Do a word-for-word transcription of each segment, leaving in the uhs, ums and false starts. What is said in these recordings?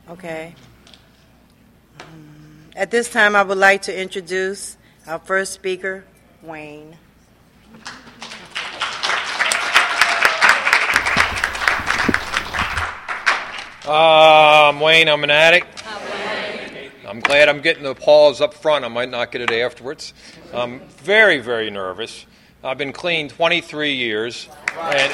Okay. Um, At this time, I would like to introduce our first speaker, Wayne. Uh, I'm Wayne. I'm an addict. I'm glad I'm getting the applause up front. I might not get it afterwards. I'm very, very nervous. I've been clean twenty-three years, and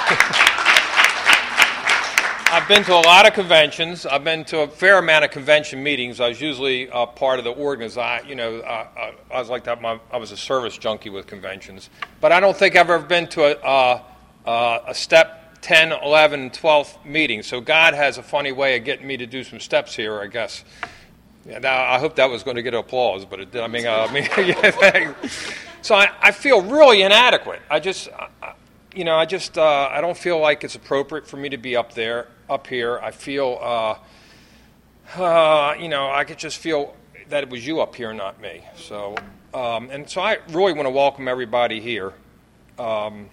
I've been to a lot of conventions. I've been to a fair amount of convention meetings. I was usually uh, part of the organization. You know, uh, uh, I was like that. My, I was a service junkie with conventions, but I don't think I've ever been to a, uh, uh, a step ten, eleven, twelve meeting. So God has a funny way of getting me to do some steps here, I guess. Yeah, now, I hope that was going to get applause, but it did. I mean, uh, I mean, yeah, so I, I feel really inadequate. I just, uh, you know, I just, uh, I don't feel like it's appropriate for me to be up there, up here. I feel, uh, uh, you know, I could just feel that it was you up here, not me. So, um, and so I really want to welcome everybody here. Um,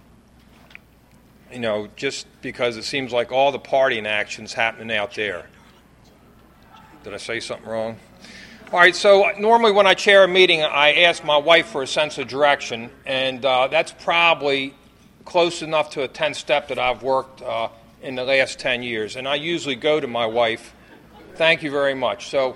you know, just because it seems like all the partying action's happening out there. Did I say something wrong? All right, so normally when I chair a meeting, I ask my wife for a sense of direction, and uh, that's probably close enough to a ten-step that I've worked uh, in the last ten years. And I usually go to my wife. Thank you very much. So,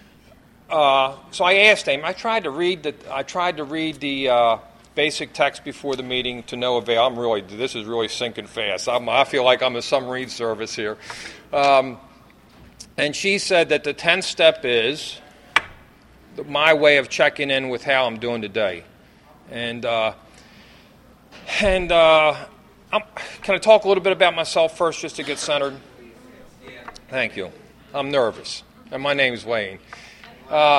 uh, so I asked him. I tried to read the. I tried to read the uh, basic text before the meeting to no avail. I'm really. This is really sinking fast. I'm, I feel like I'm a submarine service here. Um, And she said that the tenth step is my way of checking in with how I'm doing today. And uh, and uh, I'm, can I talk a little bit about myself first just to get centered? Thank you. I'm nervous. And my name is Wayne. Uh,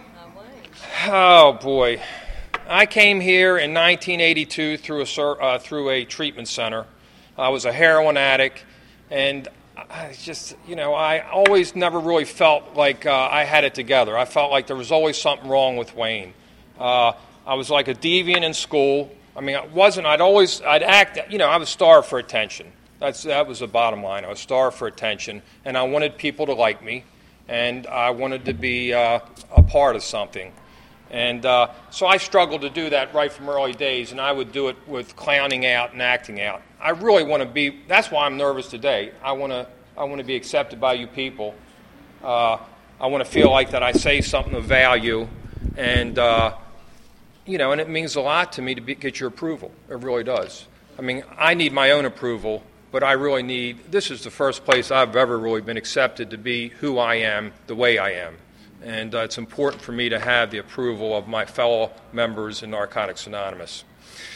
oh, boy. I came here in nineteen eighty-two through a, uh, through a treatment center. I was a heroin addict, and I just, you know, I always never really felt like uh, I had it together. I felt like there was always something wrong with Wayne. Uh, I was like a deviant in school. I mean, I wasn't, I'd always, I'd act, you know, I was starved for attention. That's, that was the bottom line. I was starved for attention, and I wanted people to like me, and I wanted to be uh, a part of something. And uh, so I struggled to do that right from early days, and I would do it with clowning out and acting out. I really want to be, that's why I'm nervous today. I want to I want to be accepted by you people. Uh, I want to feel like that I say something of value, and, uh, you know, and it means a lot to me to be, get your approval. It really does. I mean, I need my own approval, but I really need, this is the first place I've ever really been accepted to be who I am, the way I am. And uh, it's important for me to have the approval of my fellow members in Narcotics Anonymous.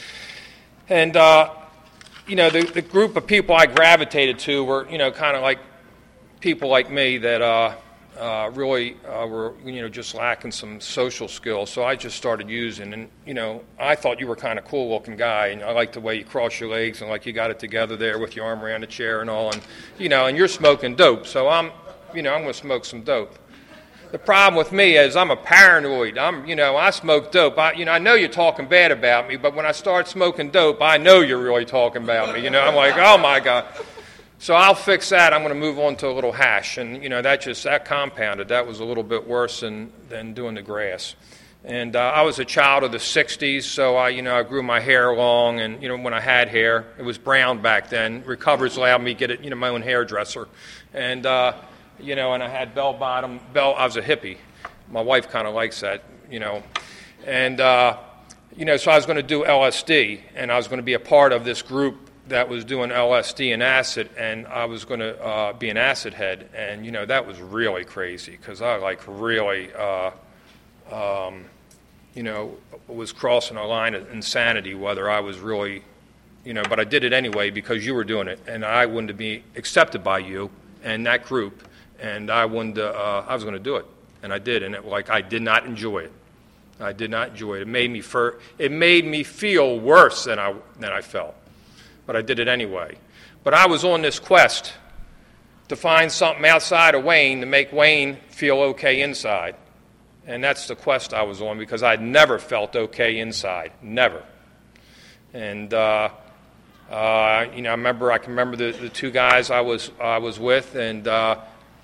And, uh, you know, the, the group of people I gravitated to were, you know, kind of like people like me that uh, uh, really uh, were, you know, just lacking some social skills. So I just started using, and, you know, I thought you were kind of cool-looking guy, and I liked the way you cross your legs and like you got it together there with your arm around the chair and all, and, you know, and you're smoking dope. So I'm, you know, I'm going to smoke some dope. The problem with me is I'm a paranoid. I'm, you know, I smoke dope. I, you know, I know you're talking bad about me, but when I start smoking dope, I know you're really talking about me. You know, I'm like, oh my God. So I'll fix that. I'm going to move on to a little hash, and you know, that just that compounded. That was a little bit worse than than doing the grass. And uh, I was a child of the sixties, so I, you know, I grew my hair long, and you know, when I had hair, it was brown back then. Recovers allowed me to get it, you know, my own hairdresser, and. Uh, You know, and I had bell-bottom, bell, I was a hippie. My wife kind of likes that, you know. And, uh, you know, so I was going to do L S D, and I was going to be a part of this group that was doing L S D and acid, and I was going to uh, be an acid head. And, you know, that was really crazy because I, like, really, uh, um, you know, was crossing a line of insanity, whether I was really, you know, but I did it anyway because you were doing it, and I wanted to be accepted by you and that group. And I wanted to, uh, I was going to do it, and I did. And it, like I did not enjoy it. I did not enjoy it. It made me fur, It made me feel worse than I than I felt, but I did it anyway. But I was on this quest to find something outside of Wayne to make Wayne feel okay inside, and that's the quest I was on because I'd never felt okay inside, never. And uh, uh, you know, I remember I can remember the, the two guys I was I was with, and. Uh,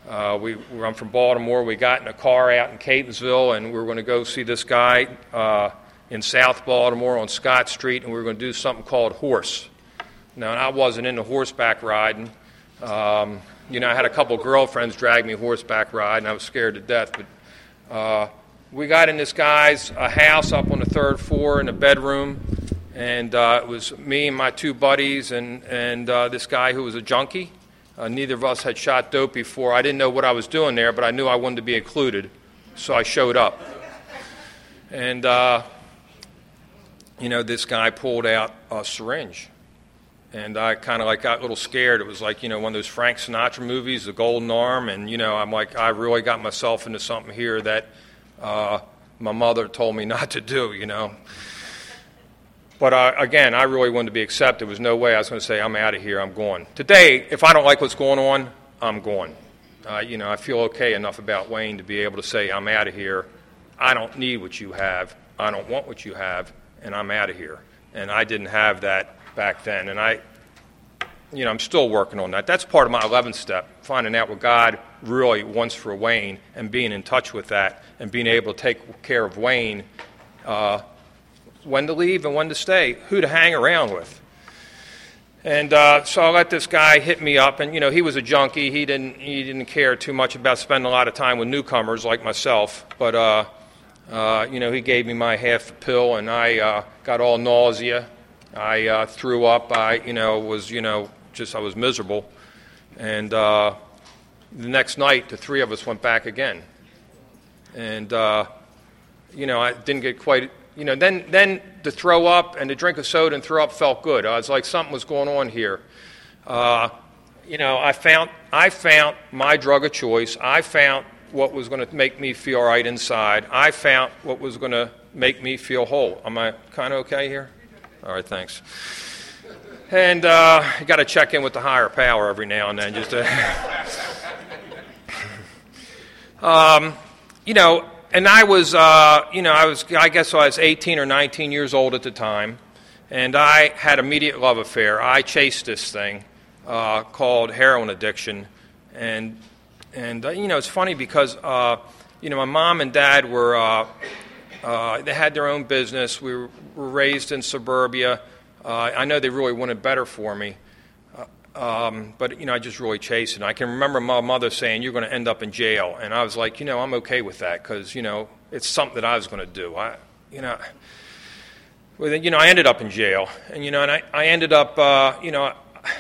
Uh, we, I'm from Baltimore. We got in a car out in Catonsville, and we were going to go see this guy uh, in South Baltimore on Scott Street, and we were going to do something called horse. Now, I wasn't into horseback riding. Um, you know, I had a couple girlfriends drag me horseback riding. I was scared to death. But uh, we got in this guy's uh, house up on the third floor in a bedroom, and uh, it was me and my two buddies and, and uh, this guy who was a junkie. Uh, neither of us had shot dope before. I didn't know what I was doing there, but I knew I wanted to be included, so I showed up. And, uh, you know, this guy pulled out a syringe, and I kind of like got a little scared. It was like, you know, one of those Frank Sinatra movies, The Golden Arm, and, you know, I'm like, I really got myself into something here that uh, my mother told me not to do, you know. But, uh, again, I really wanted to be accepted. There was no way I was going to say, I'm out of here, I'm going. Today, if I don't like what's going on, I'm going. Uh, you know, I feel okay enough about Wayne to be able to say, I'm out of here. I don't need what you have. I don't want what you have, and I'm out of here. And I didn't have that back then. And I, you know, I'm still working on that. That's part of my eleventh step, finding out what God really wants for Wayne and being in touch with that and being able to take care of Wayne, uh, when to leave and when to stay, who to hang around with. And uh, so I let this guy hit me up, and you know he was a junkie. He didn't he didn't care too much about spending a lot of time with newcomers like myself. But uh, uh, you know he gave me my half pill, and I uh, got all nausea. I uh, threw up. I you know was you know just I was miserable. And uh, the next night, the three of us went back again, and uh, you know I didn't get quite. You know, then, then to throw up and to drink a soda and throw up felt good. I was like, something was going on here. Uh, you know, I found I found my drug of choice. I found what was going to make me feel right inside. I found what was going to make me feel whole. Am I kind of okay here? All right, thanks. And uh, you got to check in with the higher power every now and then, just to, um, you know. And I was, uh, you know, I was, I guess I was eighteen or nineteen years old at the time, and I had an immediate love affair. I chased this thing uh, called heroin addiction, and and uh, you know, it's funny because uh, you know, my mom and dad were, uh, uh, they had their own business. We were, were raised in suburbia. Uh, I know they really wanted better for me. Um, but, you know, I just really chased it. I can remember my mother saying, you're going to end up in jail. And I was like, you know, I'm okay with that because, you know, it's something that I was going to do. I, you know, well, then, you know, I ended up in jail. And, you know, and I, I ended up, uh, you know,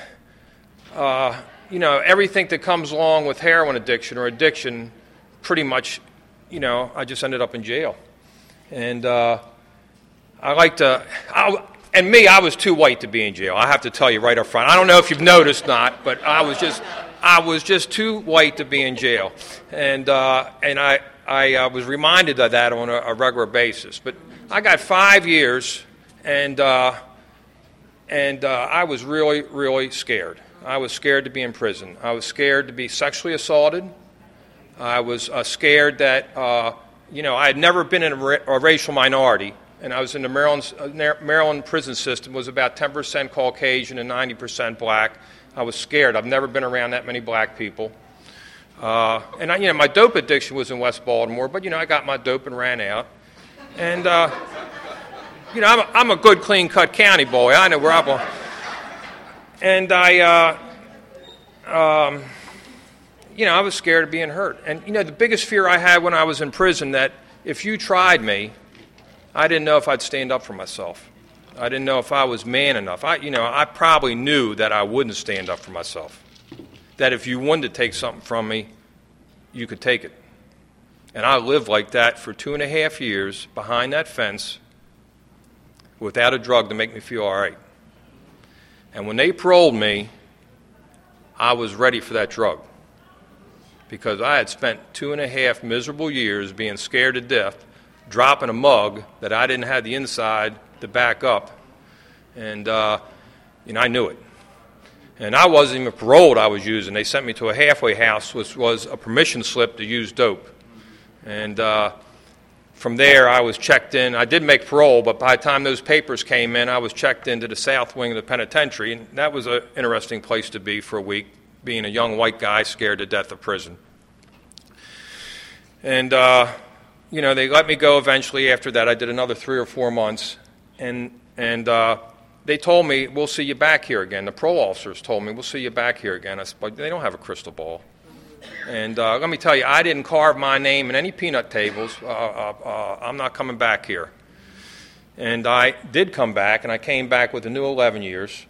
uh, you know, everything that comes along with heroin addiction or addiction, pretty much, you know, I just ended up in jail. And uh, I like to... I, And me, I was too white to be in jail. I have to tell you right up front. I don't know if you've noticed not, but I was just, I was just too white to be in jail, and uh, and I I uh, was reminded of that on a, a regular basis. But I got five years, and uh, and uh, I was really really scared. I was scared to be in prison. I was scared to be sexually assaulted. I was uh, scared that uh, you know I had never been in a, ra- a racial minority. And I was in the Maryland, uh, Maryland prison system. It was about ten percent Caucasian and ninety percent black. I was scared. I've never been around that many black people. Uh, and, I, you know, my dope addiction was in West Baltimore, but, you know, I got my dope and ran out. And, uh, you know, I'm a, I'm a good, clean-cut county boy. I know where I'm going. And I, uh, um, you know, I was scared of being hurt. And, you know, the biggest fear I had when I was in prison that if you tried me, I didn't know if I'd stand up for myself. I didn't know if I was man enough. I, you know, I probably knew that I wouldn't stand up for myself. That if you wanted to take something from me, you could take it. And I lived like that for two and a half years behind that fence without a drug to make me feel all right. And when they paroled me, I was ready for that drug. Because I had spent two and a half miserable years being scared to death, dropping a mug that I didn't have the inside to back up. And, uh, you know, I knew it. And I wasn't even paroled I was using. They sent me to a halfway house, which was a permission slip to use dope. And uh, from there, I was checked in. I did make parole, but by the time those papers came in, I was checked into the south wing of the penitentiary. And that was an interesting place to be for a week, being a young white guy scared to death of prison. And, uh, you know, they let me go eventually after that. I did another three or four months. And, and uh, they told me, we'll see you back here again. The parole officers told me, we'll see you back here again. I said, but they don't have a crystal ball. And uh, let me tell you, I didn't carve my name in any peanut tables. Uh, uh, uh, I'm not coming back here. And I did come back, and I came back with a new eleven years.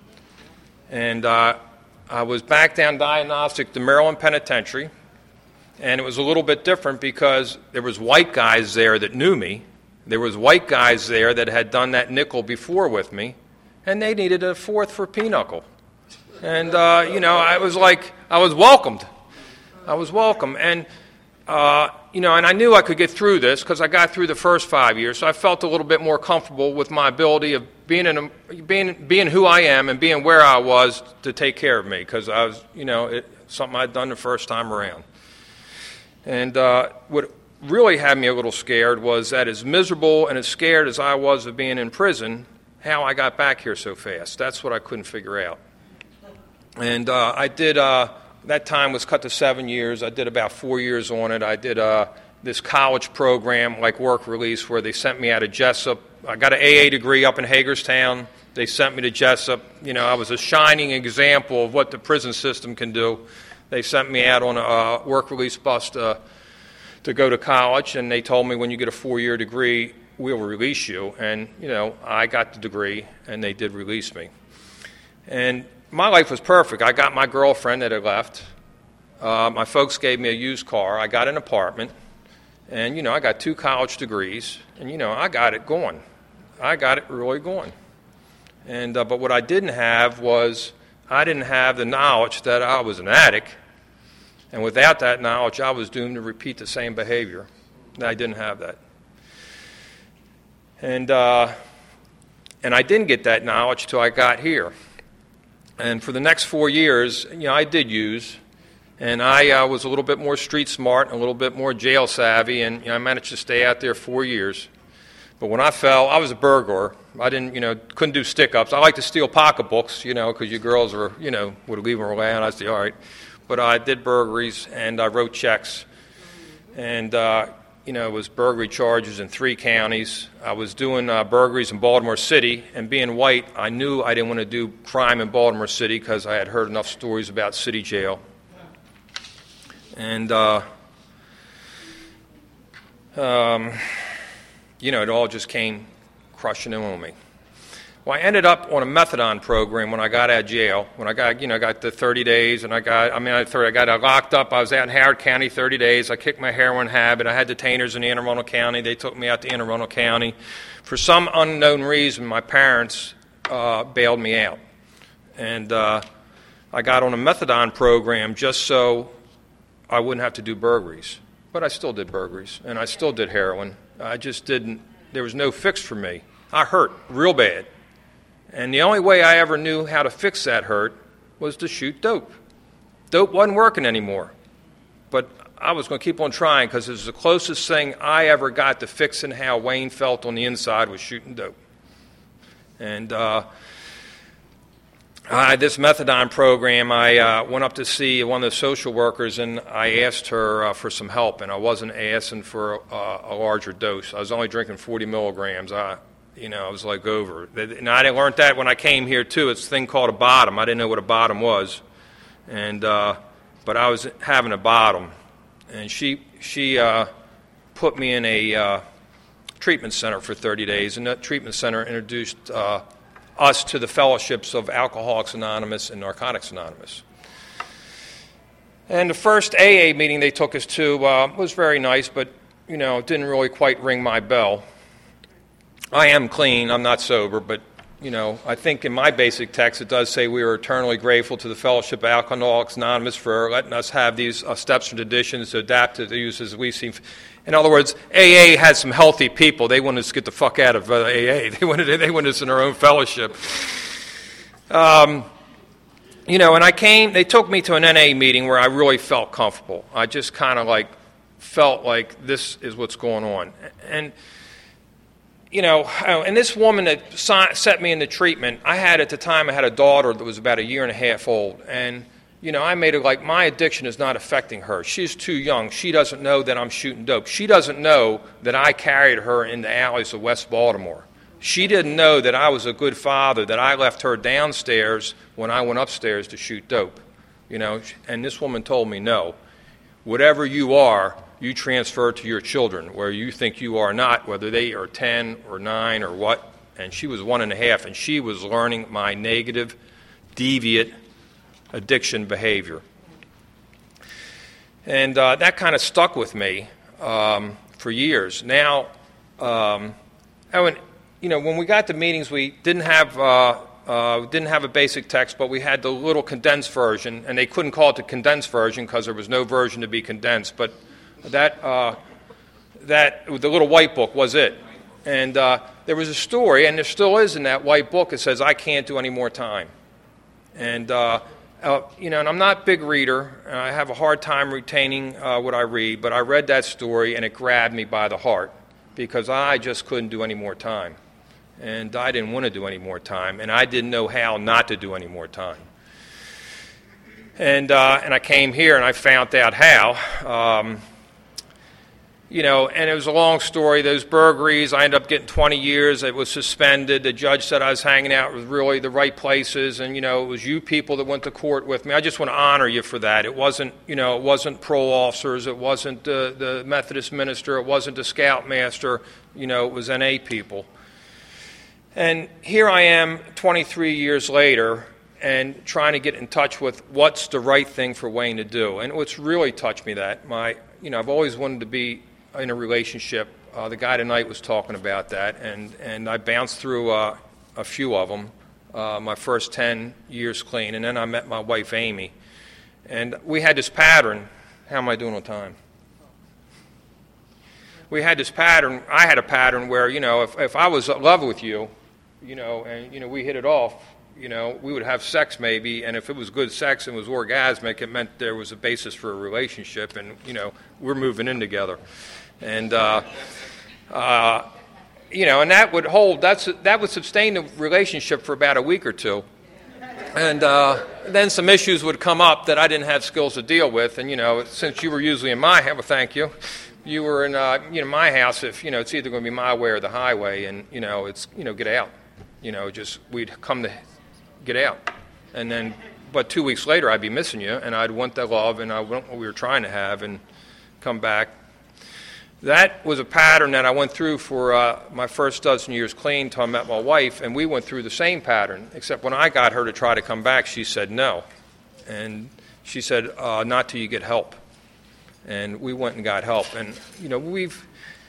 And uh, I was back down diagnostic to Maryland Penitentiary. And it was a little bit different because there was white guys there that knew me. There was white guys there that had done that nickel before with me. And they needed a fourth for pinochle. And, uh, you know, I was like, I was welcomed. I was welcome. And, uh, you know, and I knew I could get through this because I got through the first five years. So I felt a little bit more comfortable with my ability of being in a, being being who I am and being where I was to take care of me because I was, you know, it, something I'd done the first time around. And uh, what really had me a little scared was that as miserable and as scared as I was of being in prison, how I got back here so fast. That's what I couldn't figure out. And uh, I did, uh, that time was cut to seven years. I did about four years on it. I did uh, this college program like work release where they sent me out of Jessup. I got an A A degree up in Hagerstown. They sent me to Jessup. You know, I was a shining example of what the prison system can do. They sent me out on a uh, work release bus to, to go to college, and they told me when you get a four-year degree, we'll release you. And, you know, I got the degree, and they did release me. And my life was perfect. I got my girlfriend that had left. Uh, my folks gave me a used car. I got an apartment. And, you know, I got two college degrees. And, you know, I got it going. I got it really going. And uh, but what I didn't have was I didn't have the knowledge that I was an addict. And without that knowledge, I was doomed to repeat the same behavior. I didn't have that. And, uh, and I didn't get that knowledge till I got here. And for the next four years, you know, I did use, and I uh, was a little bit more street smart and a little bit more jail savvy, and you know, I managed to stay out there four years. But when I fell, I was a burglar. I didn't, you know, couldn't do stick-ups. I like to steal pocketbooks, you know, because you girls were, you know, would leave them around. I'd say, all right. But I did burglaries, and I wrote checks. And, uh, you know, it was burglary charges in three counties. I was doing uh, burglaries in Baltimore City, and being white, I knew I didn't want to do crime in Baltimore City because I had heard enough stories about city jail. And, uh, um, you know, it all just came crushing in on me. Well, I ended up on a methadone program when I got out of jail. When I got, you know, I got the thirty days, and I got, I mean, I, I got locked up. I was out in Howard County thirty days. I kicked my heroin habit. I had detainers in Anne Arundel County. They took me out to Anne Arundel County. For some unknown reason, my parents uh, bailed me out. And uh, I got on a methadone program just so I wouldn't have to do burglaries. But I still did burglaries, and I still did heroin. I just didn't, there was no fix for me. I hurt real bad. And the only way I ever knew how to fix that hurt was to shoot dope. Dope wasn't working anymore. But I was going to keep on trying because it was the closest thing I ever got to fixing how Wayne felt on the inside was shooting dope. And uh, I, this methadone program, I uh, went up to see one of the social workers, and I asked her uh, for some help, and I wasn't asking for uh, a larger dose. I was only drinking forty milligrams. I, you know, I was like over. And I learned that when I came here, too. It's a thing called a bottom. I didn't know what a bottom was. And uh, but I was having a bottom. And she she uh, put me in a uh, treatment center for thirty days. And that treatment center introduced uh, us to the fellowships of Alcoholics Anonymous and Narcotics Anonymous. And the first A A meeting they took us to uh, was very nice, but, you know, it didn't really quite ring my bell. I am clean, I'm not sober, but, you know, I think in my basic text it does say we are eternally grateful to the Fellowship of Alcoholics Anonymous for letting us have these uh, steps and traditions to adapt to the uses we see. In other words, A A had some healthy people. They wanted us to get the fuck out of uh, A A. They wanted, they wanted us in our own fellowship. Um, you know, and I came, they took me to an N A meeting where I really felt comfortable. I just kind of like felt like this is what's going on. And you know, and this woman that set me into treatment, I had at the time, I had a daughter that was about a year and a half old. And, you know, I made it like my addiction is not affecting her. She's too young. She doesn't know that I'm shooting dope. She doesn't know that I carried her in the alleys of West Baltimore. She didn't know that I was a good father, that I left her downstairs when I went upstairs to shoot dope. You know, and this woman told me, no, whatever you are, you transfer to your children, where you think you are not, whether they are ten or nine or what. And she was one and a half, and she was learning my negative, deviant addiction behavior. And uh, that kind of stuck with me um, for years. Now, um, I went, you know, when we got to meetings, we didn't have uh, uh, didn't have a basic text, but we had the little condensed version, and they couldn't call it the condensed version because there was no version to be condensed. But that uh, that the little white book was it. And uh, there was a story, and there still is in that white book. It says, "I can't do any more time." And uh, uh, you know, and I'm not a big reader, and I have a hard time retaining uh, what I read. But I read that story, and it grabbed me by the heart because I just couldn't do any more time, and I didn't want to do any more time, and I didn't know how not to do any more time. And uh, and I came here, and I found out how. Um, You know, and it was a long story. Those burglaries, I ended up getting twenty years. It was suspended. The judge said I was hanging out with really the right places, and, you know, it was you people that went to court with me. I just want to honor you for that. It wasn't, you know, it wasn't parole officers. It wasn't the, the Methodist minister. It wasn't the scoutmaster. You know, it was N A people. And here I am twenty-three years later and trying to get in touch with what's the right thing for Wayne to do. And what's really touched me that, my, you know, I've always wanted to be in a relationship. Uh, the guy tonight was talking about that, and, and I bounced through uh, a few of them, uh, my first ten years clean, and then I met my wife, Amy. And we had this pattern. How am I doing on time? We had this pattern. I had a pattern where, you know, if, if I was in love with you, you know, and, you know, we hit it off, you know, we would have sex maybe, and if it was good sex and was orgasmic, it meant there was a basis for a relationship, and, you know, we're moving in together. And, uh, uh, you know, and that would hold, that's, that would sustain the relationship for about a week or two. And uh, then some issues would come up that I didn't have skills to deal with. And, you know, since you were usually in my house, well, thank you, you were in, uh, you know, my house, if, you know, it's either going to be my way or the highway. And, you know, it's, you know, get out. You know, just, we'd come to get out. And then, but two weeks later, I'd be missing you, and I'd want that love, and I want what we were trying to have, and come back. That was a pattern that I went through for uh, my first dozen years clean until I met my wife, and we went through the same pattern, except when I got her to try to come back, she said no. And she said, uh, not till you get help. And we went and got help. And, you know, we've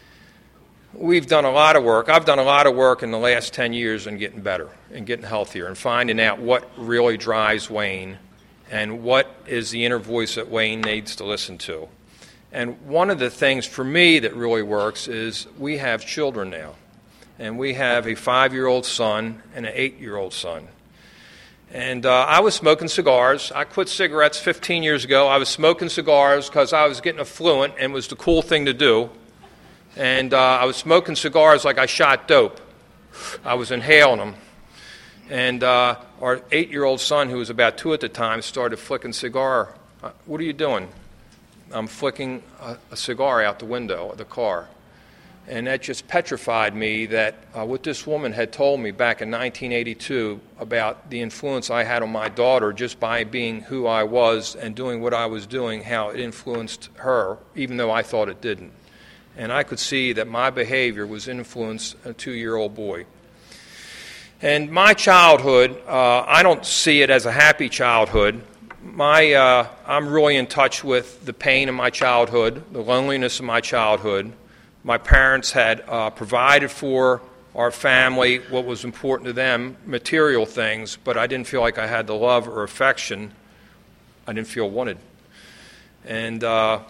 we've done a lot of work. I've done a lot of work in the last ten years in getting better and getting healthier and finding out what really drives Wayne and what is the inner voice that Wayne needs to listen to. And one of the things for me that really works is we have children now. And we have a five-year-old son and an eight-year-old son. And uh, I was smoking cigars. I quit cigarettes fifteen years ago. I was smoking cigars because I was getting affluent and it was the cool thing to do. And uh, I was smoking cigars like I shot dope. I was inhaling them. And uh, our eight-year-old son, who was about two at the time, started flicking cigar. Uh, what are you doing? I'm flicking a, a cigar out the window of the car. And that just petrified me that uh, what this woman had told me back in nineteen eighty-two about the influence I had on my daughter just by being who I was and doing what I was doing, how it influenced her, even though I thought it didn't. And I could see that my behavior was influenced a two-year-old boy. And my childhood, uh, I don't see it as a happy childhood. My, uh, I'm really in touch with the pain of my childhood, the loneliness of my childhood. My parents had uh, provided for our family what was important to them, material things, but I didn't feel like I had the love or affection. I didn't feel wanted. And uh,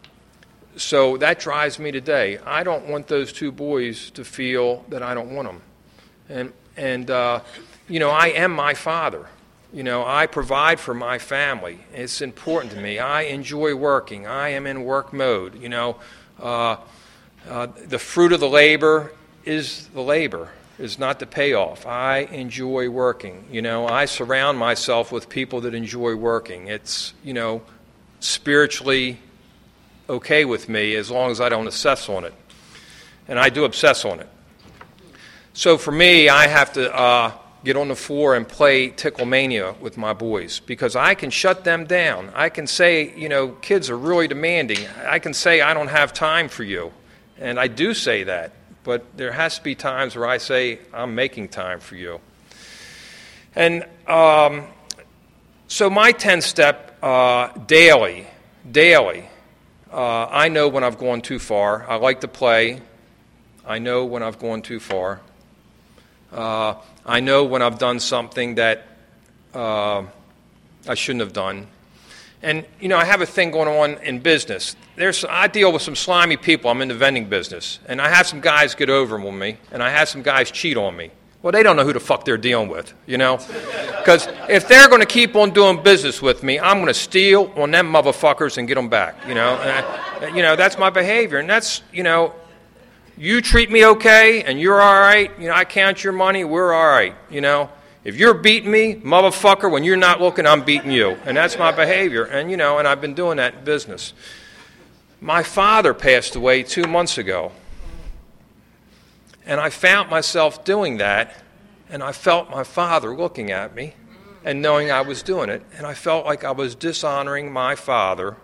so that drives me today. I don't want those two boys to feel that I don't want them. And, and uh, you know, I am my father. You know, I provide for my family. It's important to me. I enjoy working. I am in work mode. You know, uh, uh, the fruit of the labor is the labor. is not the payoff. I enjoy working. You know, I surround myself with people that enjoy working. It's, you know, spiritually okay with me as long as I don't obsess on it. And I do obsess on it. So for me, I have to uh, get on the floor and play Ticklemania with my boys because I can shut them down. I can say, you know, kids are really demanding. I can say I don't have time for you. And I do say that. But there has to be times where I say, I'm making time for you. And um, so my ten-step uh, daily, daily, uh, I know when I've gone too far. I like to play. I know when I've gone too far. Uh, I know when I've done something that uh, I shouldn't have done. And, you know, I have a thing going on in business. There's, I deal with some slimy people. I'm in the vending business. And I have some guys get over on me, and I have some guys cheat on me. Well, they don't know who the fuck they're dealing with, you know? Because if they're going to keep on doing business with me, I'm going to steal on them motherfuckers and get them back, you know? And I, you know, that's my behavior. And that's, you know, you treat me okay, and you're all right. You know, I count your money, we're all right, you know? If you're beating me, motherfucker, when you're not looking, I'm beating you. And that's my behavior. And, you know, and I've been doing that in business. My father passed away two months ago. And I found myself doing that. And I felt my father looking at me and knowing I was doing it. And I felt like I was dishonoring my father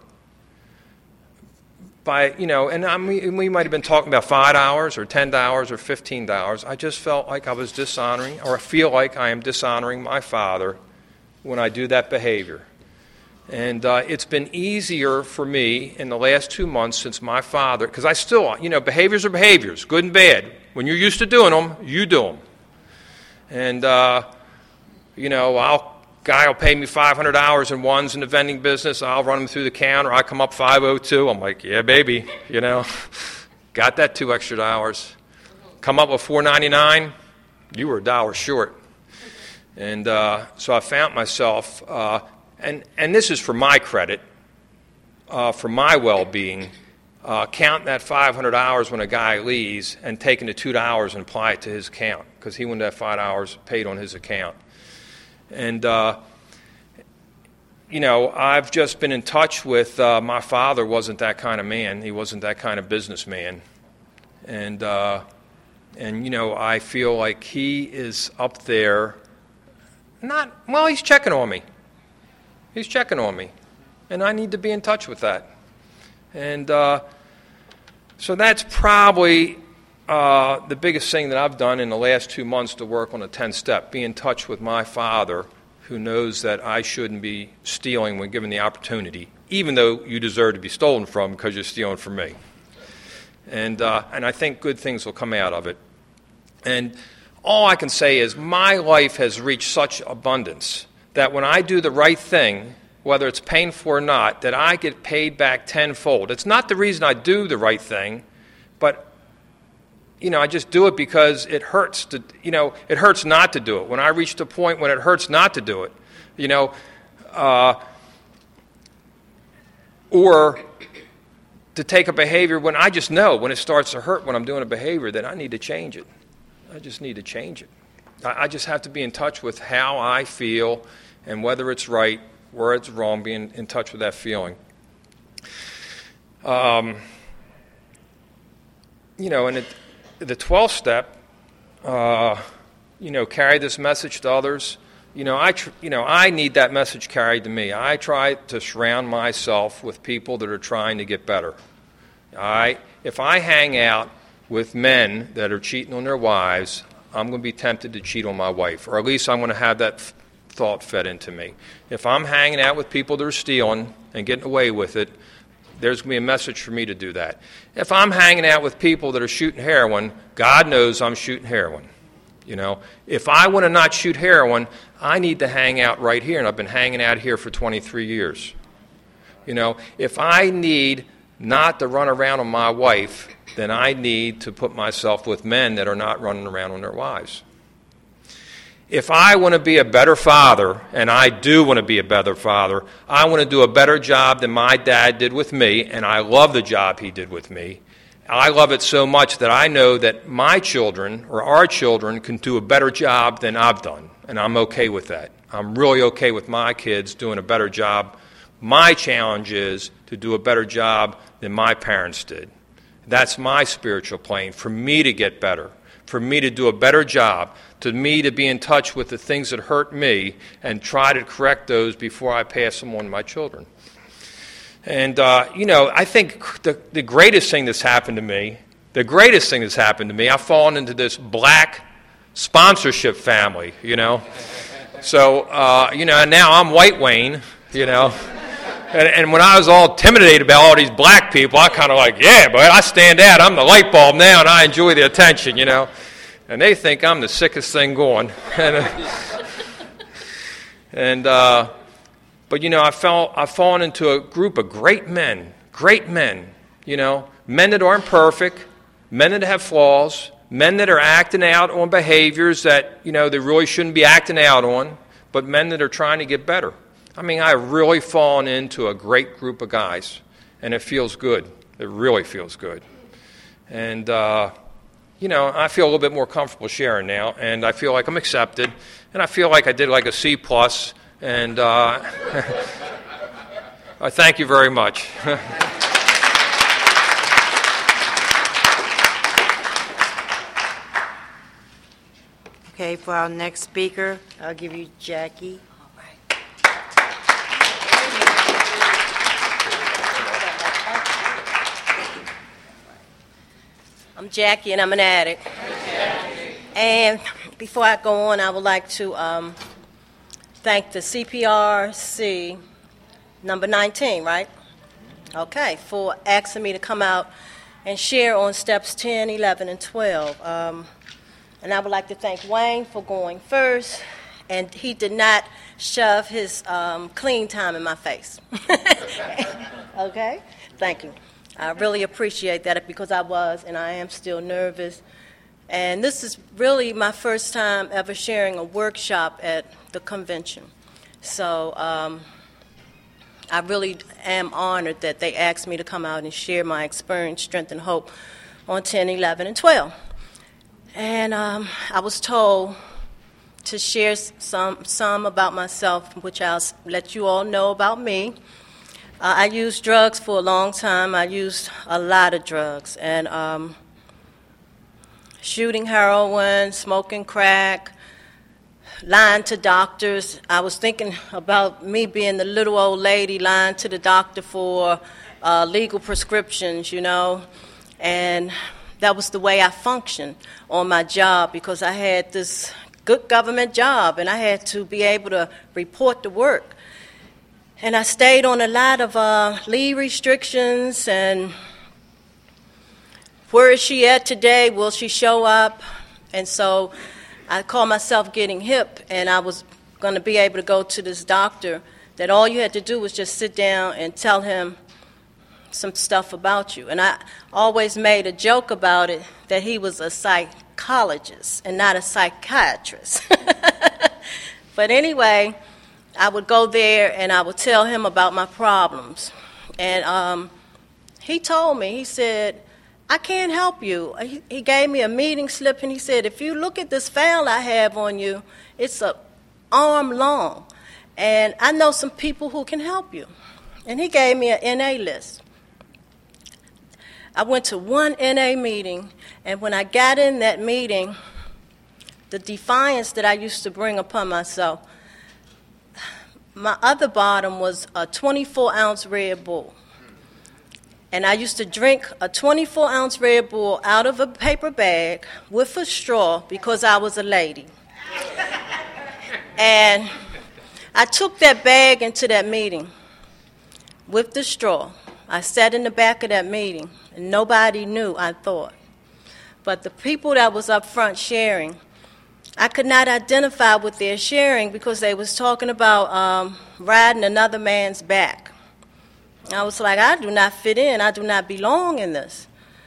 by, you know, and I mean, we might have been talking about five hours or ten hours or fifteen hours. I just felt like I was dishonoring, or I feel like I am dishonoring my father when I do that behavior. And uh, it's been easier for me in the last two months since my father, because I still, you know, behaviors are behaviors, good and bad. When you're used to doing them, you do them. And, uh, you know, I'll guy will pay me five hundred hours in ones in the vending business. I'll run him through the counter. I come up five oh two. I'm like, yeah, baby, you know, got that two extra hours. Come up with four ninety-nine. You were a dollar short. And uh, so I found myself, uh, and, and this is for my credit, uh, for my well-being, uh, counting that five hundred hours when a guy leaves and taking the two dollars and apply it to his account because he wouldn't have five hours paid on his account. And, uh, you know, I've just been in touch with, uh, my father wasn't that kind of man. He wasn't that kind of businessman. And, uh, and you know, I feel like he is up there, not, well, he's checking on me. He's checking on me. And I need to be in touch with that. And uh, so that's probably Uh, the biggest thing that I've done in the last two months to work on a ten-step, be in touch with my father who knows that I shouldn't be stealing when given the opportunity, even though you deserve to be stolen from because you're stealing from me. And, uh, and I think good things will come out of it. And all I can say is my life has reached such abundance that when I do the right thing, whether it's painful or not, that I get paid back tenfold. It's not the reason I do the right thing, but you know, I just do it because it hurts to, you know, it hurts not to do it. When I reach the point when it hurts not to do it, you know, uh, or to take a behavior when I just know when it starts to hurt when I'm doing a behavior that I need to change it. I just need to change it. I, I just have to be in touch with how I feel and whether it's right, where it's wrong, being in touch with that feeling. Um, you know, and it, the twelfth step, uh, you know, carry this message to others. You know, I tr- you know I need that message carried to me. I try to surround myself with people that are trying to get better. I if I hang out with men that are cheating on their wives, I'm going to be tempted to cheat on my wife, or at least I'm going to have that f- thought fed into me. If I'm hanging out with people that are stealing and getting away with it, there's going to be a message for me to do that. If I'm hanging out with people that are shooting heroin, God knows I'm shooting heroin. You know, if I want to not shoot heroin, I need to hang out right here, and I've been hanging out here for twenty-three years. You know, if I need not to run around on my wife, then I need to put myself with men that are not running around on their wives. If I want to be a better father, and I do want to be a better father, I want to do a better job than my dad did with me, and I love the job he did with me, I love it so much that I know that my children or our children can do a better job than I've done, and I'm okay with that. I'm really okay with my kids doing a better job. My challenge is to do a better job than my parents did. That's my spiritual plane, for me to get better, for me to do a better job, to me to be in touch with the things that hurt me and try to correct those before I pass them on to my children. And, uh, you know, I think the, the greatest thing that's happened to me, the greatest thing that's happened to me, I've fallen into this black sponsorship family, you know. So, uh, you know, and now I'm White Wayne, you know. And, and when I was all intimidated about all these black people, I kind of like, yeah, but I stand out. I'm the light bulb now, and I enjoy the attention, you know. And they think I'm the sickest thing going. and, uh, and uh, but, you know, I fell, I've fallen into a group of great men, great men, you know, men that aren't perfect, men that have flaws, men that are acting out on behaviors that, you know, they really shouldn't be acting out on, but men that are trying to get better. I mean, I've really fallen into a great group of guys, and it feels good. It really feels good. And, uh, you know, I feel a little bit more comfortable sharing now, and I feel like I'm accepted, and I feel like I did like a C plus, and uh, I thank you very much. Okay, for our next speaker, I'll give you Jackie. I'm Jackie, and I'm an addict. And before I go on, I would like to um, thank the C P R C, number nineteen, right? Okay, for asking me to come out and share on steps ten, eleven, and twelve. Um, and I would like to thank Wayne for going first, and he did not shove his um, clean time in my face. Okay? Thank you. I really appreciate that because I was and I am still nervous. And this is really my first time ever sharing a workshop at the convention. So um, I really am honored that they asked me to come out and share my experience, strength, and hope on ten, eleven, and twelve. And um, I was told to share some, some about myself, which I'll let you all know about me. Uh, I used drugs for a long time. I used a lot of drugs. And um, shooting heroin, smoking crack, lying to doctors. I was thinking about me being the little old lady lying to the doctor for uh, legal prescriptions, you know. And that was the way I functioned on my job because I had this good government job and I had to be able to report to work. And I stayed on a lot of uh, leave restrictions and where is she at today? Will she show up? And so I call myself getting hip, and I was going to be able to go to this doctor that all you had to do was just sit down and tell him some stuff about you. And I always made a joke about it that he was a psychologist and not a psychiatrist. But anyway, I would go there and I would tell him about my problems. And um, he told me, he said, I can't help you. He, he gave me a meeting slip and he said, if you look at this file I have on you, it's an arm long. And I know some people who can help you. And he gave me an N A list. I went to one N A meeting, and when I got in that meeting, the defiance that I used to bring upon myself, my other bottom was a twenty-four ounce Red Bull. And I used to drink a twenty-four ounce Red Bull out of a paper bag with a straw because I was a lady. And I took that bag into that meeting with the straw. I sat in the back of that meeting, and nobody knew, I thought. But the people that was up front sharing, I could not identify with their sharing because they was talking about um, riding another man's back. I was like, I do not fit in. I do not belong in this.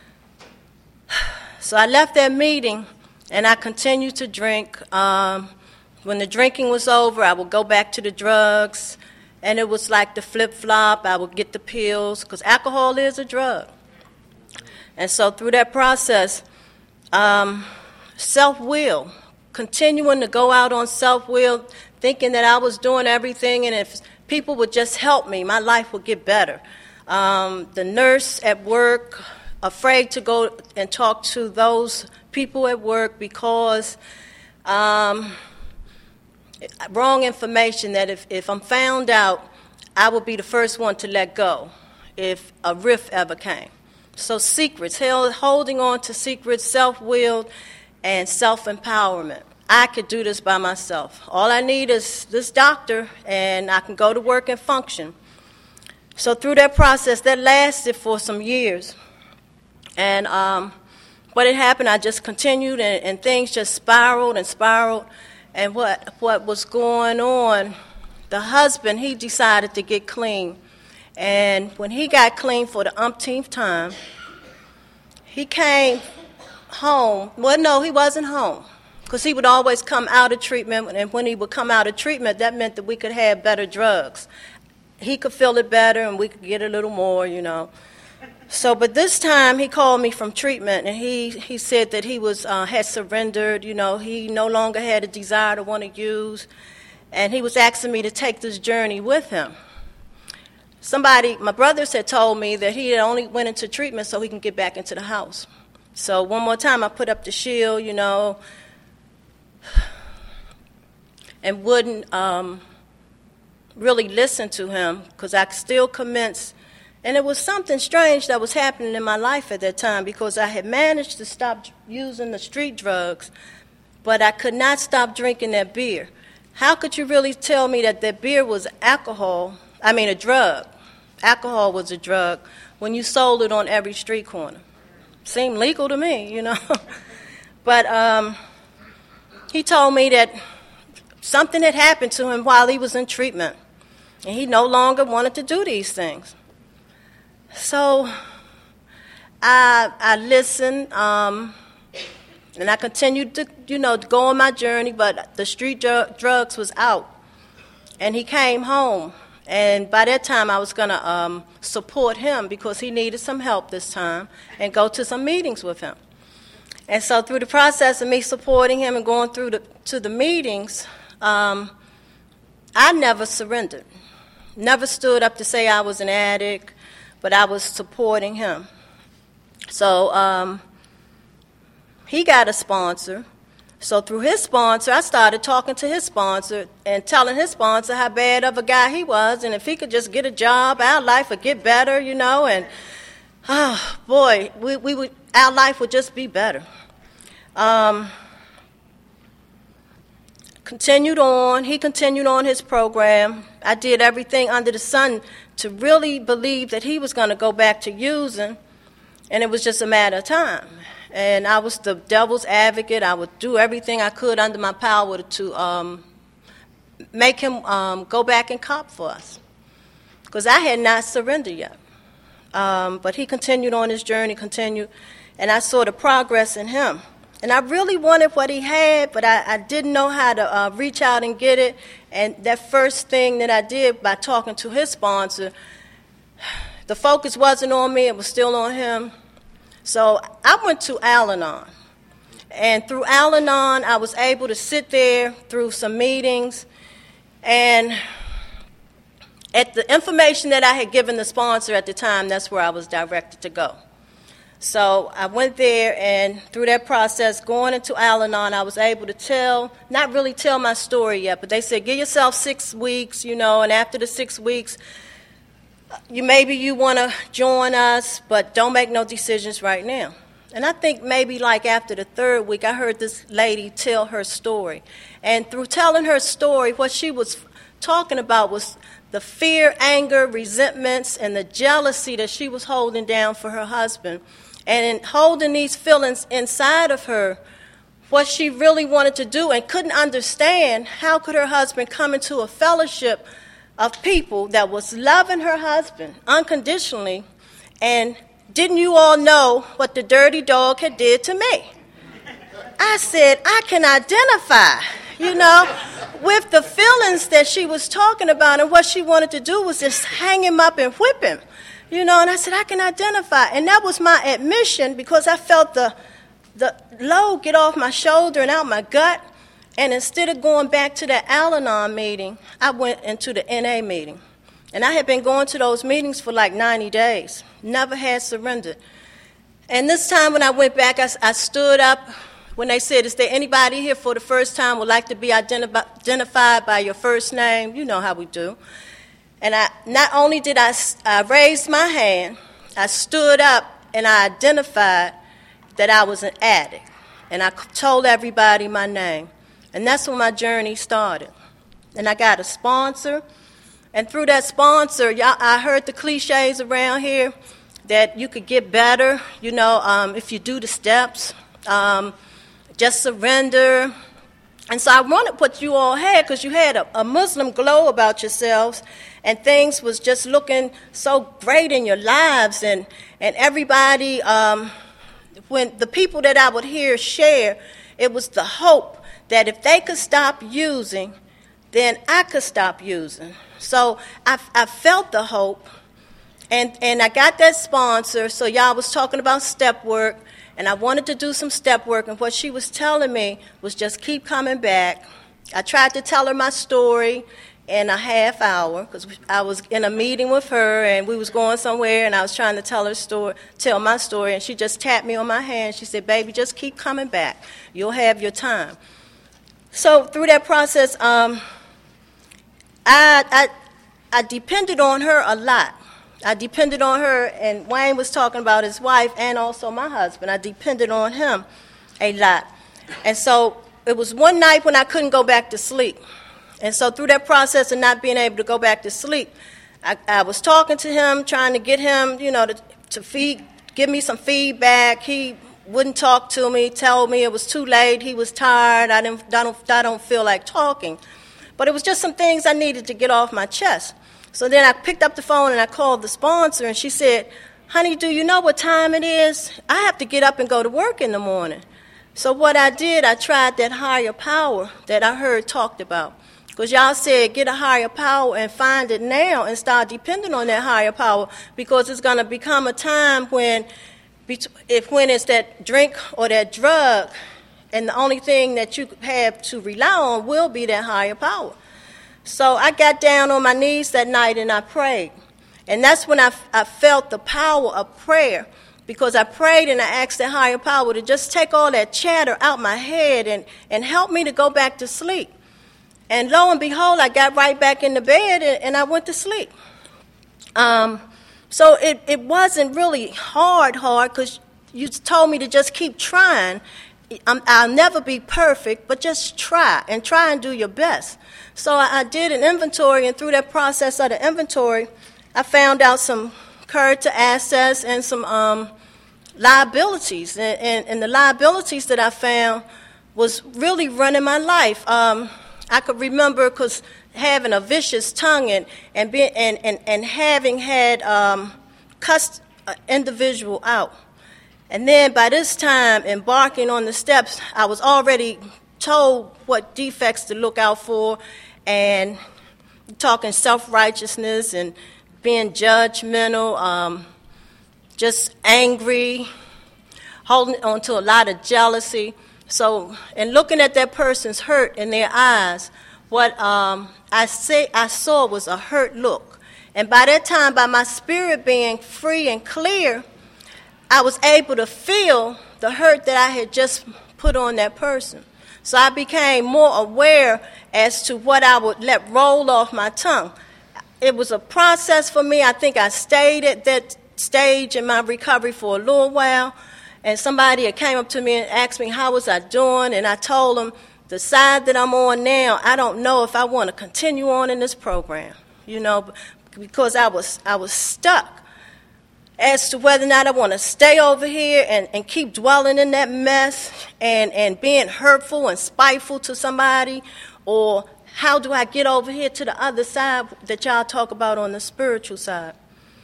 So I left that meeting, and I continued to drink. Um, when the drinking was over, I would go back to the drugs, and it was like the flip-flop. I would get the pills, because alcohol is a drug. And so through that process, um, self-will, continuing to go out on self-will, thinking that I was doing everything, and if people would just help me, my life would get better. Um, the nurse at work, afraid to go and talk to those people at work because um, wrong information that if, if I'm found out, I would be the first one to let go if a rift ever came. So secrets, held, holding on to secrets, self-willed, and self-empowerment. I could do this by myself. All I need is this doctor, and I can go to work and function. So through that process, that lasted for some years. And um, what had happened, I just continued, and, and things just spiraled and spiraled. And what what was going on, the husband, he decided to get clean. And when he got clean for the umpteenth time, he came home. Well, no, he wasn't home, because he would always come out of treatment, and when he would come out of treatment, that meant that we could have better drugs. He could feel it better, and we could get a little more, you know. So, but this time he called me from treatment, and he, he said that he was uh, had surrendered, you know, he no longer had a desire to want to use, and he was asking me to take this journey with him. Somebody, my brothers had told me that he had only went into treatment so he can get back into the house. So one more time I put up the shield, you know, and wouldn't um, really listen to him, because I still commenced. And it was something strange that was happening in my life at that time, because I had managed to stop using the street drugs, but I could not stop drinking that beer. How could you really tell me that that beer was alcohol, I mean a drug? Alcohol was a drug when you sold it on every street corner. Seemed legal to me, you know. But um, he told me that something had happened to him while he was in treatment, and he no longer wanted to do these things. So I I listened, um, and I continued to, you know, to go on my journey, but the street dr- drugs was out. And he came home, and by that time I was going to um, support him, because he needed some help this time, and go to some meetings with him. And so through the process of me supporting him and going through the, to the meetings, um, I never surrendered. Never stood up to say I was an addict, but I was supporting him. So um, he got a sponsor. So through his sponsor, I started talking to his sponsor and telling his sponsor how bad of a guy he was, and if he could just get a job, our life would get better, you know. And oh boy, we, we would, our life would just be better. Um, continued on. He continued on his program. I did everything under the sun to really believe that he was going to go back to using, and it was just a matter of time. And I was the devil's advocate. I would do everything I could under my power to um, make him um, go back and cop for us, because I had not surrendered yet. Um, but he continued on his journey, continued, and I saw the progress in him. And I really wanted what he had, but I, I didn't know how to uh, reach out and get it. And that first thing that I did by talking to his sponsor, the focus wasn't on me, it was still on him. So I went to Al-Anon. And through Al-Anon, I was able to sit there through some meetings. And at the information that I had given the sponsor at the time, that's where I was directed to go. So I went there, and through that process, going into Al-Anon, I was able to tell, not really tell my story yet, but they said, give yourself six weeks, you know, and after the six weeks, you maybe you want to join us, but don't make no decisions right now. And I think maybe like after the third week, I heard this lady tell her story. And through telling her story, what she was talking about was the fear, anger, resentments, and the jealousy that she was holding down for her husband. And in holding these feelings inside of her, what she really wanted to do and couldn't understand, how could her husband come into a fellowship of people that was loving her husband unconditionally, and didn't you all know what the dirty dog had did to me? I said, I can identify, you know, with the feelings that she was talking about, and what she wanted to do was just hang him up and whip him. You know, and I said, I can identify. And that was my admission because I felt the, the load get off my shoulder and out my gut. And instead of going back to that Al-Anon meeting, I went into the N A meeting. And I had been going to those meetings for like ninety days, never had surrendered. And this time when I went back, I, I stood up when they said, is there anybody here for the first time would like to be identif- identified by your first name? You know how we do. And I not only did I, I raise my hand, I stood up and I identified that I was an addict. And I told everybody my name. And that's when my journey started. And I got a sponsor. And through that sponsor, y'all, I heard the cliches around here that you could get better, you know, um, if you do the steps, um, just surrender. And so I wanted what you all had because you had a, a Muslim glow about yourselves and things was just looking so great in your lives. And, and everybody, um, when the people that I would hear share, it was the hope that if they could stop using, then I could stop using. So I, I felt the hope, and, and I got that sponsor. So y'all was talking about step work, and I wanted to do some step work, and what she was telling me was just keep coming back. I tried to tell her my story in a half hour because I was in a meeting with her, and we was going somewhere, and I was trying to tell her story, tell my story, and she just tapped me on my hand. She said, baby, just keep coming back. You'll have your time. So through that process, um, I, I I depended on her a lot. I depended on her, and Wayne was talking about his wife and also my husband. I depended on him a lot. And so it was one night when I couldn't go back to sleep. And so through that process of not being able to go back to sleep, I, I was talking to him, trying to get him, you know, to, to feed, give me some feedback. He wouldn't talk to me, told me it was too late, he was tired, I, didn't, I, don't, I don't feel like talking. But it was just some things I needed to get off my chest. So then I picked up the phone and I called the sponsor, and she said, honey, do you know what time it is? I have to get up and go to work in the morning. So what I did, I tried that higher power that I heard talked about. Because y'all said get a higher power and find it now and start depending on that higher power, because it's going to become a time when if when it's that drink or that drug, and the only thing that you have to rely on will be that higher power. So I got down on my knees that night and I prayed. And that's when I, I felt the power of prayer, because I prayed and I asked that higher power to just take all that chatter out my head and, and help me to go back to sleep. And lo and behold, I got right back in the bed and, and I went to sleep. Um, so it, it wasn't really hard, hard, because you told me to just keep trying. I'm, I'll never be perfect, but just try and try and do your best. So I, I did an inventory, and through that process of the inventory, I found out some current assets and some um, liabilities. And, and, and the liabilities that I found was really running my life. Um, I could remember because having a vicious tongue and and, being, and, and, and having had um, cussed an individual out. And then by this time, embarking on the steps, I was already told what defects to look out for, and talking self-righteousness and being judgmental, um, just angry, holding on to a lot of jealousy. So, and looking at that person's hurt in their eyes, what um, I say I saw was a hurt look. And by that time, by my spirit being free and clear, I was able to feel the hurt that I had just put on that person. So I became more aware as to what I would let roll off my tongue. It was a process for me. I think I stayed at that stage in my recovery for a little while. And somebody had came up to me and asked me, how was I doing? And I told them, the side that I'm on now, I don't know if I want to continue on in this program, you know, because I was I was stuck as to whether or not I want to stay over here and, and keep dwelling in that mess and, and being hurtful and spiteful to somebody, or how do I get over here to the other side that y'all talk about on the spiritual side.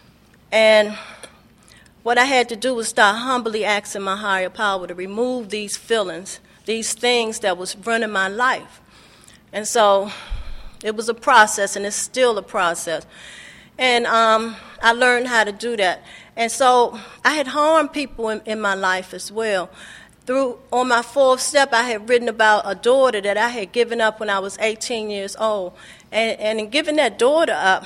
And what I had to do was start humbly asking my higher power to remove these feelings, these things that was running my life. And so it was a process, and it's still a process. And um, I learned how to do that. And so I had harmed people in, in my life as well. Through on my fourth step, I had written about a daughter that I had given up when I was eighteen years old. And, and in giving that daughter up,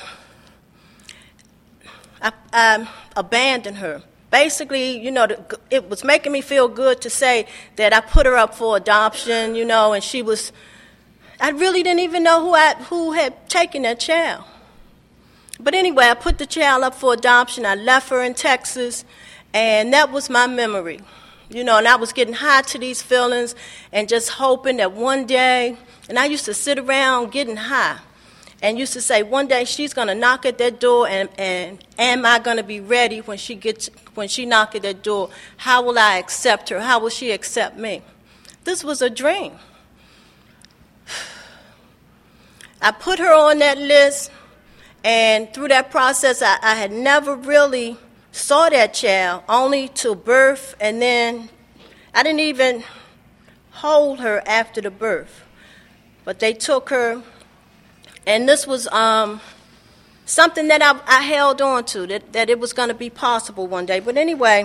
I, I abandoned her. Basically, you know, it was making me feel good to say that I put her up for adoption, you know, and she was, I really didn't even know who I, who had taken that child. But anyway, I put the child up for adoption. I left her in Texas, and that was my memory. You know, and I was getting high to these feelings and just hoping that one day, and I used to sit around getting high and used to say, one day she's going to knock at that door, and, and am I going to be ready when she gets when she knocks at that door? How will I accept her? How will she accept me? This was a dream. I put her on that list, and through that process, I, I had never really saw that child, only to birth, and then I didn't even hold her after the birth. But they took her, and this was um, something that I, I held on to, that, that it was going to be possible one day. But anyway,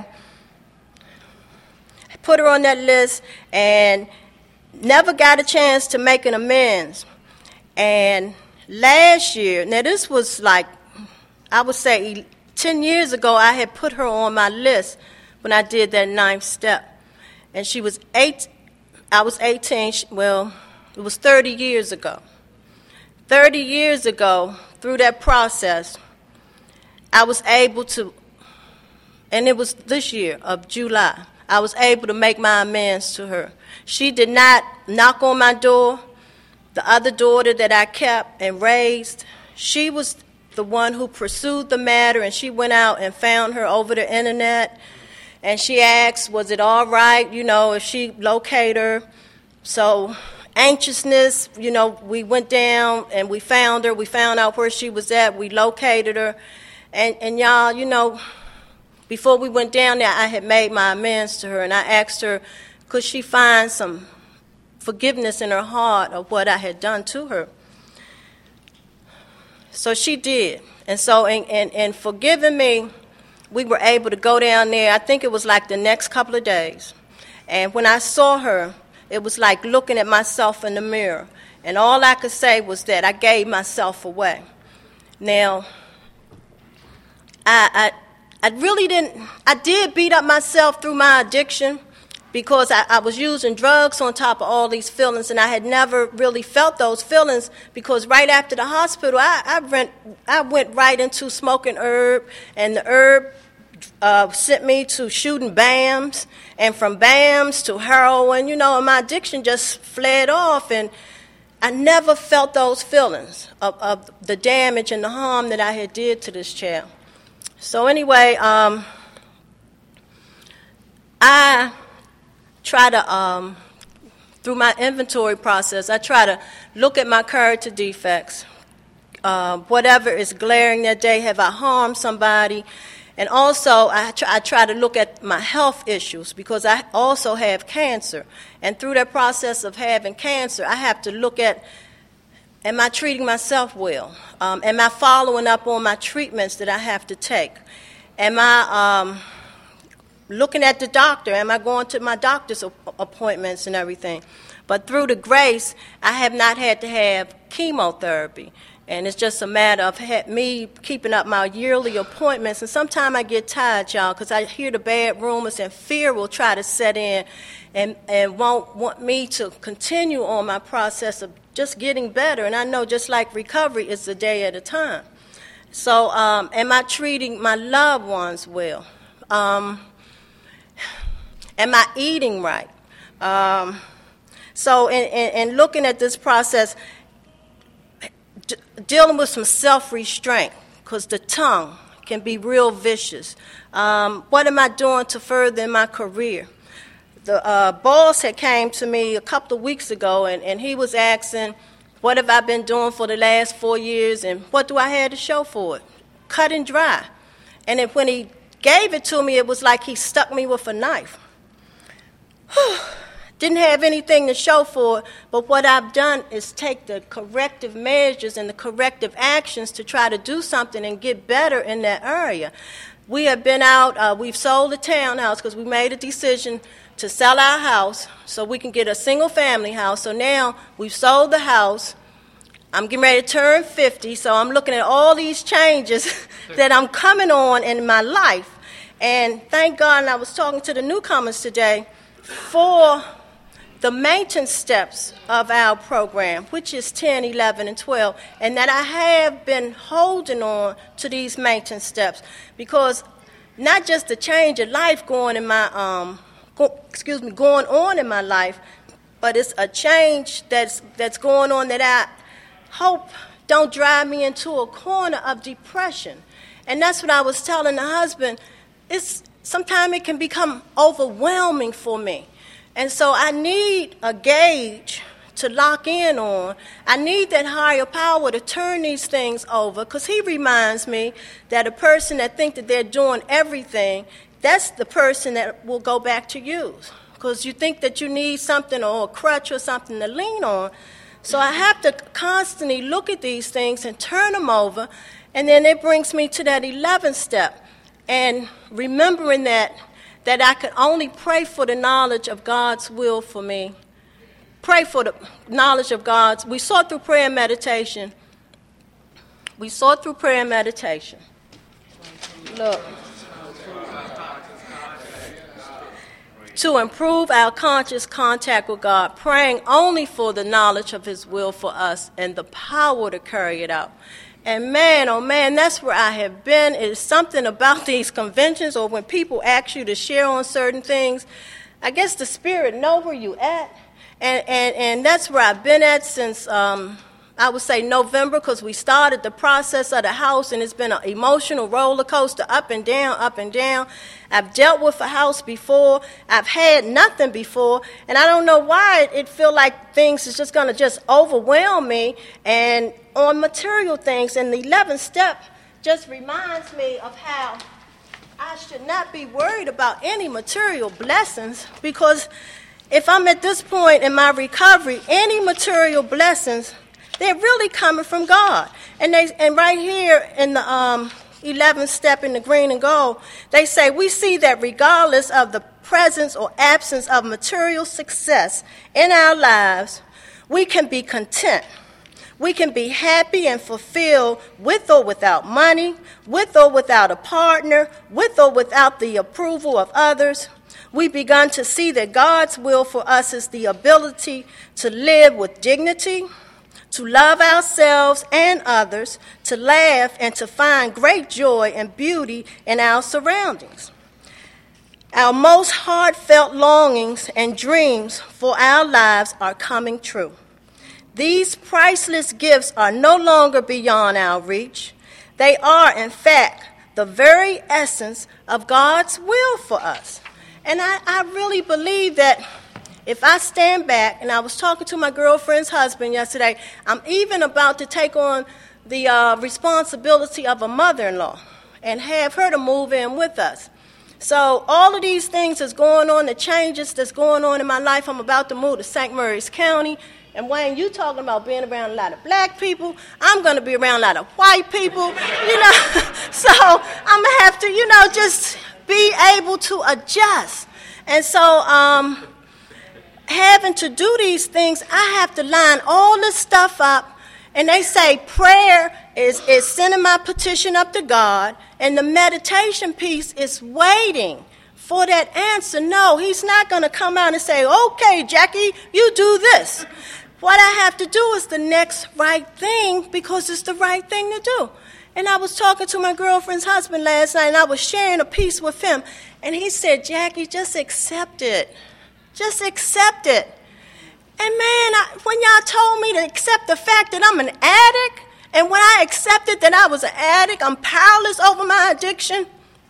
I put her on that list and never got a chance to make an amends. And last year, now this was like, I would say, ten years ago, I had put her on my list when I did that ninth step. And she was eight, I was eighteen, well, it was thirty years ago. thirty years ago, through that process, I was able to, and it was this year of July, I was able to make my amends to her. She did not knock on my door. The other daughter that I kept and raised, she was the one who pursued the matter, and she went out and found her over the internet, and she asked, was it all right, you know, if she locate her? So anxiousness, you know, we went down and we found her. We found out where she was at. We located her. And, and y'all, you know, before we went down there, I had made my amends to her, and I asked her, could she find some forgiveness in her heart of what I had done to her? So she did. And so in, in, in forgiving me, we were able to go down there. I think it was like the next couple of days. And when I saw her, it was like looking at myself in the mirror. And all I could say was that I gave myself away. Now, I, I, I really didn't, I did beat up myself through my addiction, because I, I was using drugs on top of all these feelings, and I had never really felt those feelings, because right after the hospital, I, I, went, I went right into smoking herb, and the herb uh, sent me to shooting B A Ms, and from B A Ms to heroin, you know, and my addiction just fled off, and I never felt those feelings of, of the damage and the harm that I had did to this child. So anyway, um, I... try to, um, through my inventory process, I try to look at my character defects. Uh, whatever is glaring that day, have I harmed somebody? And also, I try, I try to look at my health issues, because I also have cancer. And through that process of having cancer, I have to look at, am I treating myself well? Um, am I following up on my treatments that I have to take? Am I... Um, looking at the doctor, am I going to my doctor's appointments and everything? But through the grace, I have not had to have chemotherapy. And it's just a matter of me keeping up my yearly appointments. And sometimes I get tired, y'all, because I hear the bad rumors, and fear will try to set in and, and won't want me to continue on my process of just getting better. And I know just like recovery is a day at a time. So um, am I treating my loved ones well? Um, Am I eating right? Um, so in, in, in looking at this process, d- dealing with some self-restraint, because the tongue can be real vicious. Um, what am I doing to further my career? The uh, boss had came to me a couple of weeks ago, and, and he was asking, what have I been doing for the last four years, and what do I have to show for it? Cut and dry. And then when he gave it to me, it was like he stuck me with a knife. didn't have anything to show for it, but what I've done is take the corrective measures and the corrective actions to try to do something and get better in that area. We have been out, uh, we've sold the townhouse because we made a decision to sell our house so we can get a single-family house. So now we've sold the house. I'm getting ready to turn fifty, so I'm looking at all these changes that I'm coming on in my life. And thank God, and I was talking to the newcomers today, for the maintenance steps of our program, which is ten, eleven, and twelve, and that I have been holding on to these maintenance steps because not just the change of life going in my, um, go, excuse me, going on in my life, but it's a change that's that's going on that I hope don't drive me into a corner of depression. And that's what I was telling the husband. It's sometimes it can become overwhelming for me. And so I need a gauge to lock in on. I need that higher power to turn these things over, because he reminds me that a person that thinks that they're doing everything, that's the person that will go back to use, because you think that you need something or a crutch or something to lean on. So I have to constantly look at these things and turn them over, and then it brings me to that eleventh step, and remembering that that I could only pray for the knowledge of God's will for me. Pray for the knowledge of God's. We saw through prayer and meditation. We saw through prayer and meditation. Look. To improve our conscious contact with God, praying only for the knowledge of his will for us and the power to carry it out. And man, oh man, that's where I have been. It's something about these conventions, or when people ask you to share on certain things, I guess the Spirit know where you at. And, and, and that's where I've been at since, um, I would say, November, because we started the process of the house, and it's been an emotional roller coaster, up and down, up and down. I've dealt with a house before. I've had nothing before, and I don't know why it, it feel like things is just going to just overwhelm me. And on material things, and the eleventh step just reminds me of how I should not be worried about any material blessings, because if I'm at this point in my recovery, any material blessings, they're really coming from God. And they and right here in the um, eleventh step in the green and gold, they say, we see that regardless of the presence or absence of material success in our lives, we can be content. We can be happy and fulfilled with or without money, with or without a partner, with or without the approval of others. We've begun to see that God's will for us is the ability to live with dignity, to love ourselves and others, to laugh, and to find great joy and beauty in our surroundings. Our most heartfelt longings and dreams for our lives are coming true. These priceless gifts are no longer beyond our reach. They are, in fact, the very essence of God's will for us. And I, I really believe that if I stand back, and I was talking to my girlfriend's husband yesterday, I'm even about to take on the uh, responsibility of a mother-in-law and have her to move in with us. So all of these things that's going on, the changes that's going on in my life, I'm about to move to Saint Mary's County. And Wayne, you talking about being around a lot of black people. I'm going to be around a lot of white people, you know. So I'm going to have to, you know, just be able to adjust. And so um, having to do these things, I have to line all this stuff up. And they say prayer is, is sending my petition up to God, and the meditation piece is waiting for that answer. No, he's not going to come out and say, okay, Jackie, you do this. What I have to do is the next right thing, because it's the right thing to do. And I was talking to my girlfriend's husband last night, and I was sharing a piece with him. And he said, Jackie, just accept it. Just accept it. And man, I, when y'all told me to accept the fact that I'm an addict, and when I accepted that I was an addict, I'm powerless over my addiction,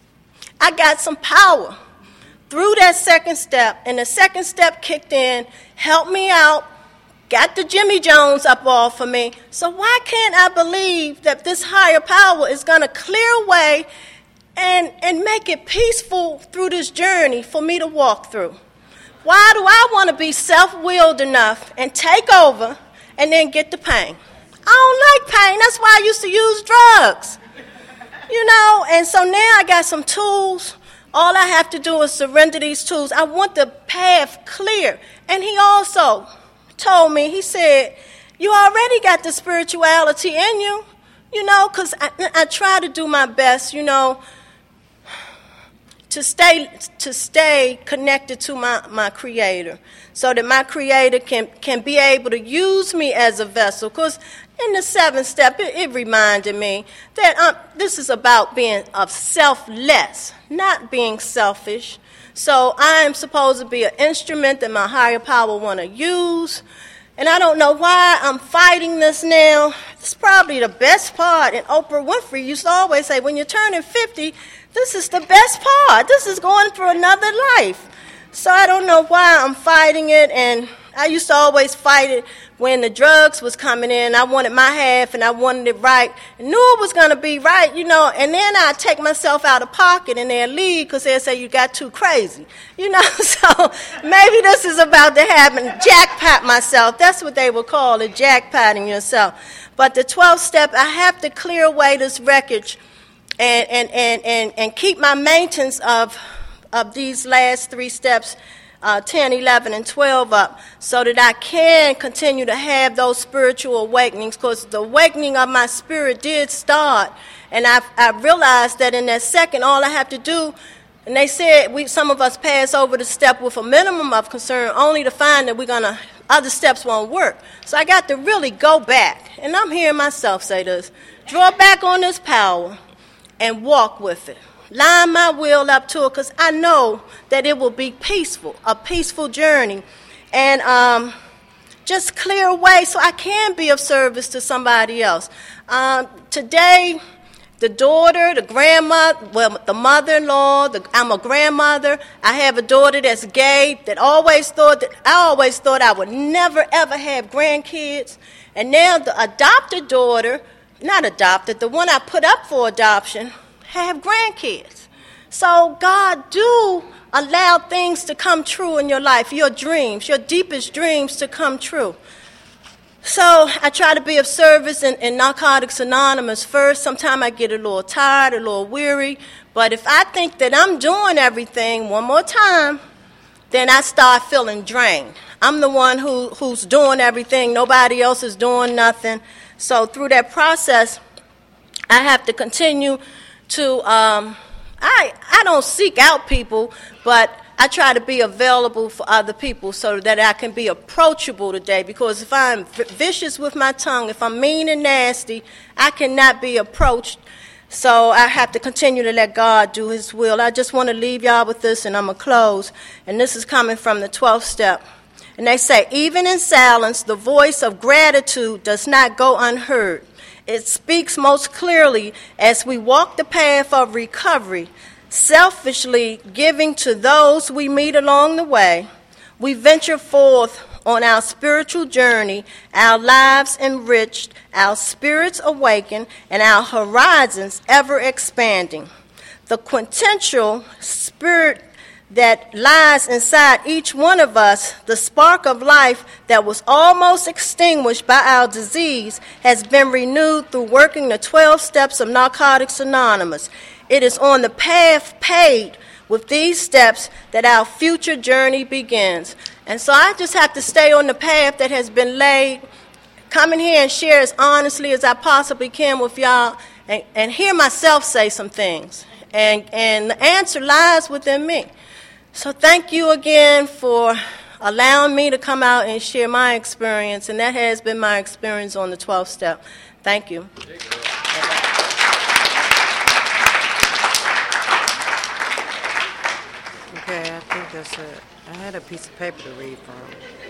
I got some power through that second step. And the second step kicked in, helped me out, got the Jimmy Jones up off of me. So why can't I believe that this higher power is going to clear away and, and make it peaceful through this journey for me to walk through? Why do I want to be self-willed enough and take over and then get the pain? I don't like pain. That's why I used to use drugs. You know, and so now I got some tools. All I have to do is surrender these tools. I want the path clear. And he also told me, he said, you already got the spirituality in you, you know, because I, I try to do my best, you know, to stay to stay connected to my, my Creator, so that my Creator can, can be able to use me as a vessel. Because in the seventh step, it, it reminded me that um, this is about being of selfless, not being selfish. So I am supposed to be an instrument that my higher power want to use. And I don't know why I'm fighting this now. It's probably the best part. And Oprah Winfrey used to always say, when you're turning fifty, this is the best part. This is going for another life. So I don't know why I'm fighting it. And I used to always fight it when the drugs was coming in. I wanted my half, and I wanted it right. I knew it was going to be right, you know. And then I'd take myself out of pocket, and they'd leave because they'd say, you got too crazy. You know, so maybe this is about to happen. Jackpot myself. That's what they would call it, jackpotting yourself. But the twelfth step, I have to clear away this wreckage and, and, and, and, and keep my maintenance of, of these last three steps, Uh, ten, eleven, and twelve up, so that I can continue to have those spiritual awakenings, because the awakening of my spirit did start, and I, I realized that in that second, all I have to do, and they said we some of us pass over the step with a minimum of concern, only to find that we're gonna other steps won't work. So I got to really go back, and I'm hearing myself say this: draw back on this power and walk with it. Line my will up to it, because I know that it will be peaceful, a peaceful journey. And um, just clear away so I can be of service to somebody else. Um, today, the daughter, the grandmother, well, the mother-in-law, the, I'm a grandmother. I have a daughter that's gay that always thought that I always thought I would never, ever have grandkids. And now the adopted daughter, not adopted, the one I put up for adoption, have grandkids. So God do allow things to come true in your life, your dreams, your deepest dreams to come true. So I try to be of service in, in Narcotics Anonymous first. Sometimes I get a little tired, a little weary. But if I think that I'm doing everything one more time, then I start feeling drained. I'm the one who, who's doing everything. Nobody else is doing nothing. So through that process, I have to continue to, um, I I don't seek out people, but I try to be available for other people so that I can be approachable today. Because if I'm v- vicious with my tongue, if I'm mean and nasty, I cannot be approached. So I have to continue to let God do his will. I just want to leave y'all with this, and I'm going to close. And this is coming from the twelfth step. And they say, even in silence, the voice of gratitude does not go unheard. It speaks most clearly as we walk the path of recovery, selfishly giving to those we meet along the way. We venture forth on our spiritual journey, our lives enriched, our spirits awakened, and our horizons ever expanding. The quintessential spirit that lies inside each one of us, the spark of life that was almost extinguished by our disease, has been renewed through working the twelve steps of Narcotics Anonymous. It is on the path paved with these steps that our future journey begins. And so I just have to stay on the path that has been laid, come in here and share as honestly as I possibly can with y'all, and, and hear myself say some things. And, and the answer lies within me. So thank you again for allowing me to come out and share my experience, and that has been my experience on the twelfth step. Thank you. Okay, I think that's it. I had a piece of paper to read from.